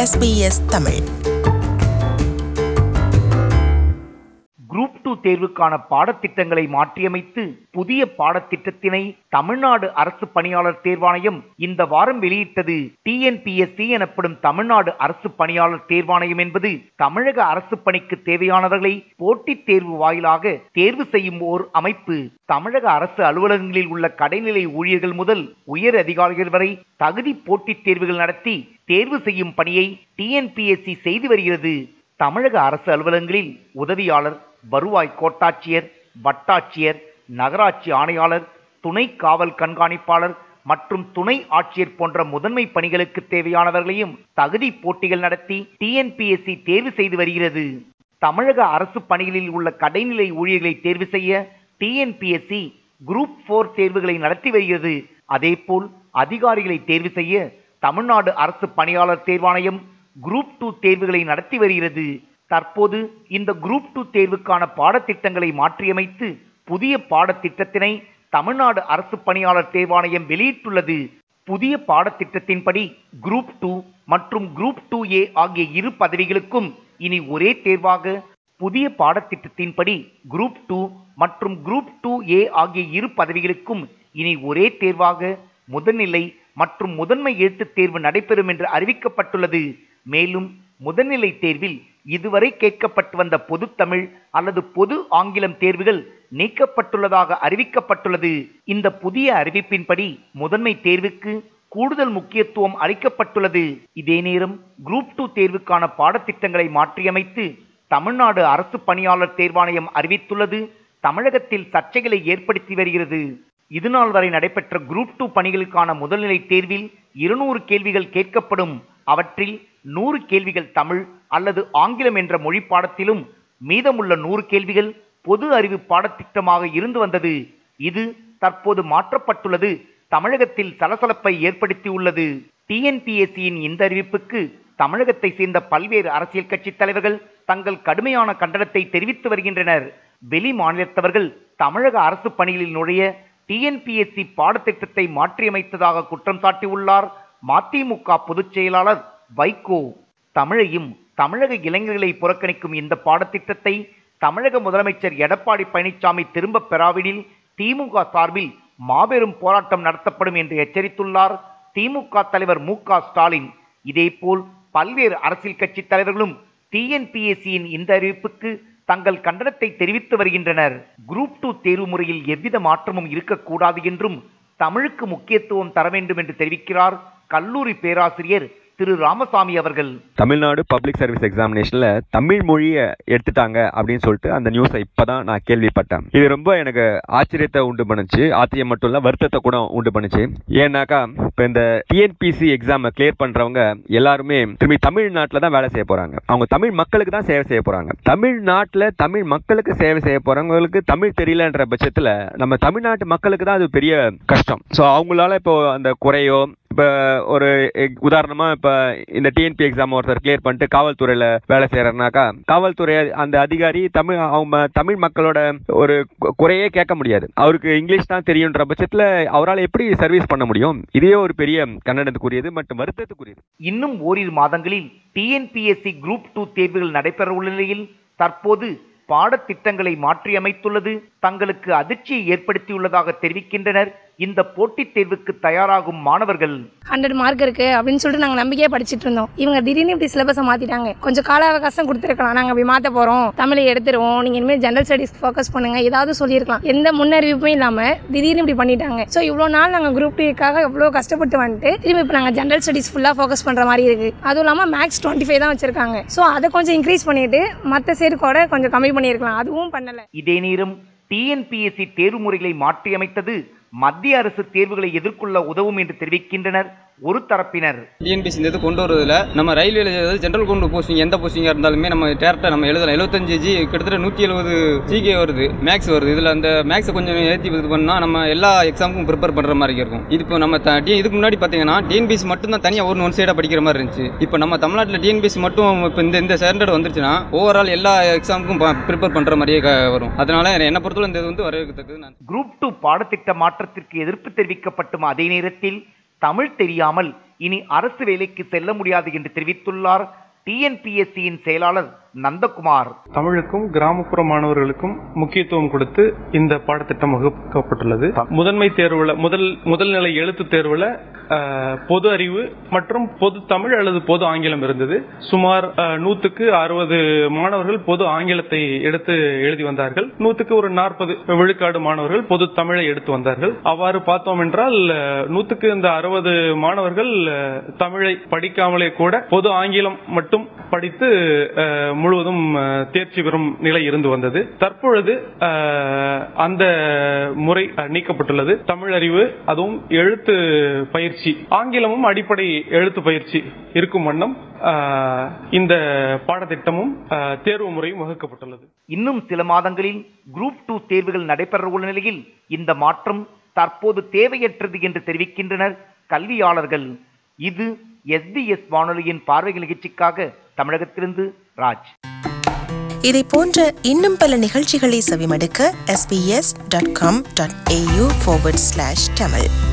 SBS Tamil. Group 2 தேர்வுக்கான பாடத்திட்டங்களை மாற்றியமைத்து புதிய பாடத்திட்டத்தினை தமிழ்நாடு அரசு பணியாளர் தேர்வாணையம் இந்த வாரம் வெளியிட்டது. டிஎன்பிஎஸ்சி எனப்படும் தமிழ்நாடு அரசு பணியாளர் தேர்வாணையம் என்பது தமிழக அரசு பணிக்கு தேவையானவர்களை போட்டித் தேர்வு வாயிலாக தேர்வு செய்யும் ஓர் அமைப்பு. தமிழக அரசு அலுவலகங்களில் உள்ள கடைநிலை ஊழியர்கள் முதல் உயர் அதிகாரிகள் வரை தகுதி போட்டித் தேர்வுகள் நடத்தி தேர்வு செய்யும் பணியை டிஎன்பிஎஸ்சி செய்து வருகிறது. தமிழக அரசு அலுவலகங்களில் உதவியாளர், வருவாய் கோட்டாட்சியர், வட்டாட்சியர், நகராட்சி ஆணையாளர், துணை காவல் கண்காணிப்பாளர் மற்றும் துணை ஆட்சியர் போன்ற முதன்மை பணிகளுக்கு தேவையானவர்களையும் தகுதி போட்டிகள் நடத்தி டிஎன்பிஎஸ்சி தேர்வு செய்து வருகிறது. தமிழக அரசு பணிகளில் உள்ள கடைநிலை ஊழியர்களை தேர்வு செய்ய டிஎன்பிஎஸ்சி குரூப் 4 தேர்வுகளை நடத்தி வருகிறது. அதேபோல் அதிகாரிகளை தேர்வு செய்ய தமிழ்நாடு அரசு பணியாளர் தேர்வாணையம் குரூப் 2 தேர்வுகளை நடத்தி வருகிறது. தற்போது இந்த குரூப் 2 தேர்வுக்கான பாடத்திட்டங்களை மாற்றியமைத்து புதிய பாடத்திட்டத்தினை தமிழ்நாடு அரசு பணியாளர் தேர்வாணையம் வெளியிட்டுள்ளது. புதிய பாடத்திட்டத்தின்படி குரூப் 2 மற்றும் குரூப் 2A ஆகிய இரு பதவிகளுக்கும் இனி ஒரே தேர்வாக, புதிய பாடத்திட்டத்தின்படி குரூப் 2 மற்றும் குரூப் 2A ஆகிய இரு பதவிகளுக்கும் இனி ஒரே தேர்வாக முதல்நிலை மற்றும் முதன்மை எழுத்துத் தேர்வு நடைபெறும் என்று அறிவிக்கப்பட்டுள்ளது. மேலும் முதல்நிலை தேர்வில் இதுவரை கேட்கப்பட்டு வந்த பொது தமிழ் அல்லது பொது ஆங்கிலம் தேர்வுகள் நீக்கப்பட்டுள்ளதாக அறிவிக்கப்பட்டுள்ளது. இந்த புதிய அறிவிப்பின்படி முதன்மை தேர்வுக்கு கூடுதல் முக்கியத்துவம் அளிக்கப்பட்டுள்ளது. இதே நேரம் குரூப் 2 தேர்வுக்கான பாடத்திட்டங்களை மாற்றியமைத்து தமிழ்நாடு அரசு பணியாளர் தேர்வாணையம் அறிவித்துள்ளது தமிழகத்தில் சர்ச்சைகளை ஏற்படுத்தி வருகிறது. இதுநாள் வரை நடைபெற்ற குரூப் 2 பணிகளுக்கான முதல்நிலை தேர்வில் 200 கேள்விகள் கேட்கப்படும். அவற்றில் 100 கேள்விகள் தமிழ் அல்லது ஆங்கிலம் என்ற மொழி பாடத்திலும் மீதமுள்ள 100 கேள்விகள் பொது அறிவு பாடத்திட்டமாக இருந்து வந்தது. இது தற்போது மாற்றப்பட்டுள்ளது தமிழகத்தில் சலசலப்பை ஏற்படுத்தியுள்ளது. டிஎன்பிஎஸ்சியின் இந்த அறிவிப்புக்கு தமிழகத்தை சேர்ந்த பல்வேறு அரசியல் கட்சி தலைவர்கள் தங்கள் கடுமையான கண்டனத்தை தெரிவித்து வருகின்றனர். வெளி மாநிலத்தவர்கள் தமிழக அரசு பணிகளில் நுழைய டிஎன்பிஎஸ்சி பாடத்திட்டத்தை மாற்றியமைத்ததாக குற்றம் சாட்டியுள்ளார் மதிமுக பொதுச் செயலாளர் வைகோ. தமிழையும் தமிழக இளைஞர்களை புறக்கணிக்கும் இந்த பாடத்திட்டத்தை தமிழக முதலமைச்சர் எடப்பாடி பழனிசாமி திரும்ப பெறாவிடில் திமுக சார்பில் மாபெரும் போராட்டம் நடத்தப்படும் என்று எச்சரித்துள்ளார் திமுக தலைவர் மு.க. ஸ்டாலின். இதேபோல் பல்வேறு அரசியல் கட்சி தலைவர்களும் டிஎன்பிஎஸ்சியின் இந்த அறிவிப்புக்கு தங்கள் கண்டனத்தை தெரிவித்து வருகின்றனர். குரூப் 2 தேர்வு முறையில் எவ்வித மாற்றமும் இருக்கக்கூடாது என்றும் தமிழுக்கு முக்கியத்துவம் தர வேண்டும் என்று தெரிவிக்கிறார் கல்லூரி பேராசிரியர் திரு ராமசாமி அவர்கள். தமிழ்நாடு பப்ளிக் சர்வீஸ் எக்ஸாமினேஷன்ல தமிழ் மொழியை எடுத்துட்டாங்க அப்படின்னு சொல்லிட்டு அந்த நியூஸை இப்பதான் நான் கேள்விப்பட்டேன். இது ரொம்ப எனக்கு ஆச்சரியத்தை உண்டு பண்ணுச்சு. ஆச்சரியம் மட்டும் இல்ல, வருத்தத்தை கூட உண்டு பண்ணுச்சு. ஏன்னாக்கா இப்ப இந்த டிஎன்பிசி எக்ஸாம் கிளியர் பண்றவங்க எல்லாருமே திரும்பி தமிழ்நாட்டில் தான் வேலை செய்ய போறாங்க. அவங்க தமிழ் மக்களுக்கு தான் சேவை செய்ய போறாங்க. தமிழ்நாட்டில் தமிழ் மக்களுக்கு சேவை செய்ய போறவங்களுக்கு தமிழ் தெரியலன்ற பட்சத்துல நம்ம தமிழ்நாட்டு மக்களுக்கு தான் அது பெரிய கஷ்டம். ஸோ அவங்களால இப்போ அந்த குறையோ, இப்போ ஒரு உதாரணமா இப்போ இந்த டிஎன்பி எக்ஸாம் ஒருத்தர் கிளியர் பண்ணிட்டு காவல்துறையில வேலை செய்யறாருனாக்கா காவல்துறை அந்த அதிகாரி அவங்க தமிழ் மக்களோட ஒரு குறையே கேட்க முடியாது. அவருக்கு இங்கிலீஷ் தான் தெரியுன்ற பட்சத்துல அவரால் எப்படி சர்வீஸ் பண்ண முடியும்? இதே ஒரு பெரிய கண்டனத்துக்குரியது மற்றும் வருத்தத்துக்குரியது. இன்னும் ஓரிரு மாதங்களில் டிஎன்பிஎஸ்சி குரூப் 2 தேர்வுகள் நடைபெற உள்ள நிலையில் தற்போது பாடத்திட்டங்களை மாற்றியமைத்துள்ளது தங்களுக்கு அதிர்ச்சியை ஏற்படுத்தியுள்ளதாக தெரிவிக்கின்றனர் இந்த போட்டித் தேர்வுக்கு தயாராகும் மாணவர்கள். 100 மார்க் இருக்கு அப்படின்னு சொல்லிட்டு நாங்கள் நம்பிக்கையே படிச்சுட்டு இருந்தோம். இவங்க திடீர்னு இப்படி சிலபஸை மாத்திட்டாங்க. கொஞ்சம் கால அவகாசம் கொடுத்துருக்கலாம், நாங்கள் அப்படி மாற்ற போறோம், தமிழை எடுத்துருவோம், நீங்க இனிமேல் ஜெனரல் ஸ்டடிஸ் ஃபோக்கஸ் பண்ணுங்க, ஏதாவது சொல்லியிருக்கலாம். எந்த முன்னறிவிப்புமே இல்லாம திடீர்னு இப்படி பண்ணிட்டாங்க. ஸோ இவ்வளோ நாள் நாங்கள் குரூப் 2க்காக எவ்வளோ கஷ்டப்பட்டு வந்துட்டு திரும்பி இப்போ நாங்கள் ஜெனரல் ஸ்டடிஸ் ஃபுல்லாக ஃபோக்கஸ் பண்ற மாதிரி இருக்கு. அதுவும் இல்லாமல் மேக்ஸ் 25 தான் வச்சிருக்காங்க. ஸோ அதை கொஞ்சம் இன்க்ரீஸ் பண்ணிட்டு மற்ற சேர்க்கோட கொஞ்சம் கம்மி பண்ணியிருக்கலாம். அதுவும் பண்ணல. இதே நேரம் டிஎன்பிஎஸ்சி தேர்வு முறைகளை மாற்றியமைத்தது மத்திய அரசு தேர்வுகளை எதிர்கொள்ள உதவும் என்று தெரிவிக்கின்றனர் ஒரு தரப்பினர். டிஎன்பிஎஸ்சி இந்த இது கொண்டு வருவதில் நம்ம ரயில்வேல ஜென்ரல் கொண்டு போஸ்டிங் எந்த போஸ்டிங்காக இருந்தாலுமே நம்ம டேரக்டாக நம்ம எழுதலாம். 75 கிட்டத்தட்ட 170 ஜிகே வருது, மேக்ஸ் வருது. இதில் அந்த மேக்ஸை கொஞ்சம் ஏற்றி இது பண்ணால் நம்ம எல்லா எக்ஸாமுக்கும் ப்ரிப்பேர் பண்ணுற மாதிரி இருக்கும். இது இப்போ நம்ம இதுக்கு முன்னாடி பார்த்தீங்கன்னா டிஎன்பிஎஸ்சி மட்டும் தான் தனியாக ஒன் சைடாக படிக்கிற மாதிரி இருந்துச்சு. இப்போ நம்ம தமிழ்நாட்டில் டிஎன்பிஎஸ்சி மட்டும் இப்போ இந்த ஸ்டாண்டர்ட் வந்துருச்சுன்னா ஓவரால் எல்லா எக்ஸாமுக்கும் ப்ரிப்பேர் பண்ணுற மாதிரியே வரும். அதனால என்னை பொறுத்தவரை இந்த இது வந்து வரவேற்கத்தக்கது. குரூப் 2 பாடத்திட்ட மாற்றத்திற்கு எதிர்ப்பு தெரிவிக்கப்பட்டும் அதே நேரத்தில் தமிழ் தெரியாமல் இனி அரசு வேலைக்கு செல்ல முடியாது என்று தெரிவித்துள்ளார் டிஎன்பிஎஸ்சியின் செயலாளர் நந்தகுமார். தமிழுக்கும் கிராமப்புற மாணவர்களுக்கும் முக்கியத்துவம் கொடுத்து இந்த பாடத்திட்டம் வகுக்கப்பட்டுள்ளது. முதன்மை தேர்வுல முதல் நிலை எழுத்து தேர்வுல பொது அறிவு மற்றும் பொது தமிழ் அல்லது பொது ஆங்கிலம் இருந்தது. சுமார் 100க்கு 60 மாணவர்கள் பொது ஆங்கிலத்தை எடுத்து எழுதி வந்தார்கள். 100க்கு ஒரு 40 விழுக்காடு மாணவர்கள் பொது தமிழை எடுத்து வந்தார்கள். அவ்வாறு பார்த்தோம் என்றால் 100க்கு இந்த 60 மாணவர்கள் தமிழை படிக்காமலே கூட பொது ஆங்கிலம் மட்டும் படித்து முழுவதும் தேர்ச்சி பெறும் நிலை இருந்து வந்தது. தற்பொழுது அந்த முறை நீக்கப்பட்டுள்ளது. தமிழ் அறிவு அதுவும் எழுத்து பயிற்சி, ஆங்கிலமும் அடிப்படை எழுத்து பயிற்சி இருக்கும் வண்ணம் இந்த பாடத்திட்டமும் தேர்வு முறையும் வகுக்கப்பட்டுள்ளது. இன்னும் சில மாதங்களில் குரூப் 2 தேர்வுகள் நடைபெற உள்ள நிலையில் இந்த மாற்றம் தற்போது தேவையற்றது என்று தெரிவிக்கின்றனர் கல்வியாளர்கள். இது SBS வானொலியின் பார்வை நிகழ்ச்சிக்காக தமிழகத்திலிருந்து ராஜ். இதை போன்ற இன்னும் பல நிகழ்ச்சிகளை செவிமடுக்க sbs.com.au/tamil